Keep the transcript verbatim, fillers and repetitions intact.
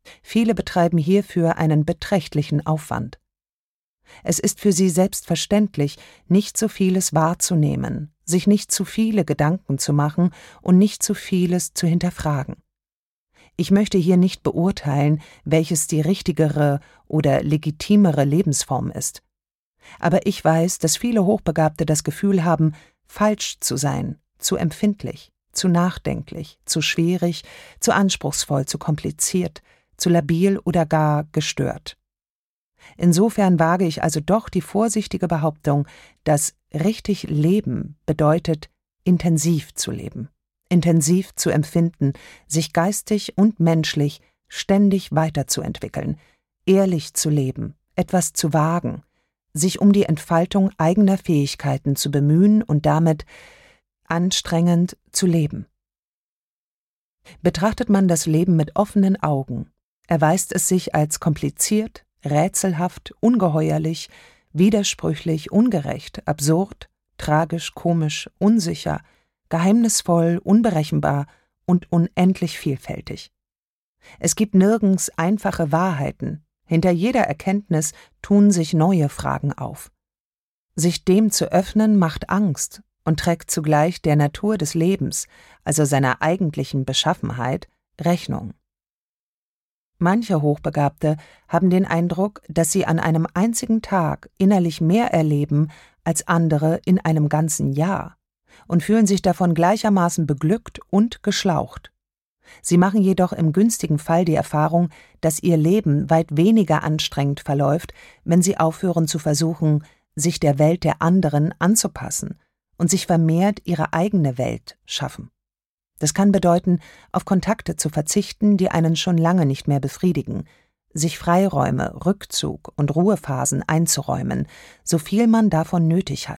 Viele betreiben hierfür einen beträchtlichen Aufwand. Es ist für sie selbstverständlich, nicht so vieles wahrzunehmen, sich nicht zu viele Gedanken zu machen und nicht zu vieles zu hinterfragen. Ich möchte hier nicht beurteilen, welches die richtigere oder legitimere Lebensform ist. Aber ich weiß, dass viele Hochbegabte das Gefühl haben, falsch zu sein, zu empfindlich, zu nachdenklich, zu schwierig, zu anspruchsvoll, zu kompliziert, zu labil oder gar gestört. Insofern wage ich also doch die vorsichtige Behauptung, dass richtig Leben bedeutet, intensiv zu leben, intensiv zu empfinden, sich geistig und menschlich ständig weiterzuentwickeln, ehrlich zu leben, etwas zu wagen, sich um die Entfaltung eigener Fähigkeiten zu bemühen und damit anstrengend zu leben. Betrachtet man das Leben mit offenen Augen, erweist es sich als kompliziert, rätselhaft, ungeheuerlich, widersprüchlich, ungerecht, absurd, tragisch, komisch, unsicher, geheimnisvoll, unberechenbar und unendlich vielfältig. Es gibt nirgends einfache Wahrheiten, hinter jeder Erkenntnis tun sich neue Fragen auf. Sich dem zu öffnen macht Angst und trägt zugleich der Natur des Lebens, also seiner eigentlichen Beschaffenheit, Rechnung. Manche Hochbegabte haben den Eindruck, dass sie an einem einzigen Tag innerlich mehr erleben als andere in einem ganzen Jahr und fühlen sich davon gleichermaßen beglückt und geschlaucht. Sie machen jedoch im günstigen Fall die Erfahrung, dass ihr Leben weit weniger anstrengend verläuft, wenn sie aufhören zu versuchen, sich der Welt der anderen anzupassen und sich vermehrt ihre eigene Welt schaffen. Das kann bedeuten, auf Kontakte zu verzichten, die einen schon lange nicht mehr befriedigen, sich Freiräume, Rückzug und Ruhephasen einzuräumen, so viel man davon nötig hat.